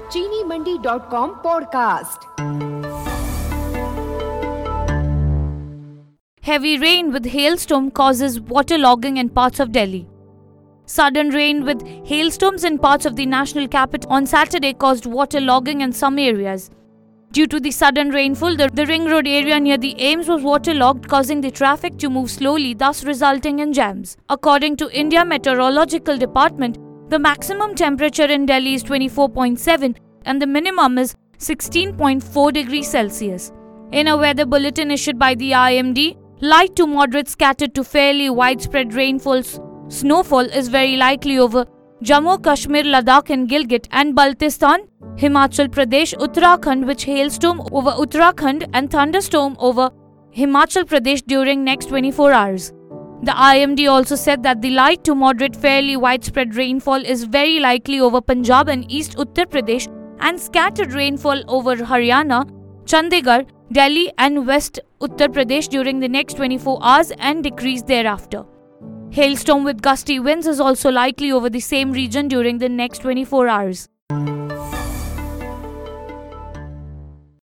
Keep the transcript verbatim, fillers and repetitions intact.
चीनी Mandi dot com podcast. Heavy rain with hailstorm causes waterlogging in parts of Delhi. Sudden rain with hailstorms in parts of the national capital on Saturday caused waterlogging in some areas. Due to the sudden rainfall, the, the ring road area near the Ames was waterlogged, causing the traffic to move slowly, thus resulting in jams. According to India Meteorological Department, the maximum temperature in Delhi is twenty-four point seven and the minimum is sixteen point four degrees Celsius. In a weather bulletin issued by the I M D, light to moderate scattered to fairly widespread rainfall snowfall is very likely over Jammu Kashmir, Ladakh and Gilgit and Baltistan, Himachal Pradesh, Uttarakhand, with hailstorm over Uttarakhand and thunderstorm over Himachal Pradesh during next twenty-four hours. The I M D also said that the light to moderate fairly widespread rainfall is very likely over Punjab and East Uttar Pradesh and scattered rainfall over Haryana, Chandigarh, Delhi and West Uttar Pradesh during the next twenty-four hours and decrease thereafter. Hailstorm with gusty winds is also likely over the same region during the next twenty-four hours.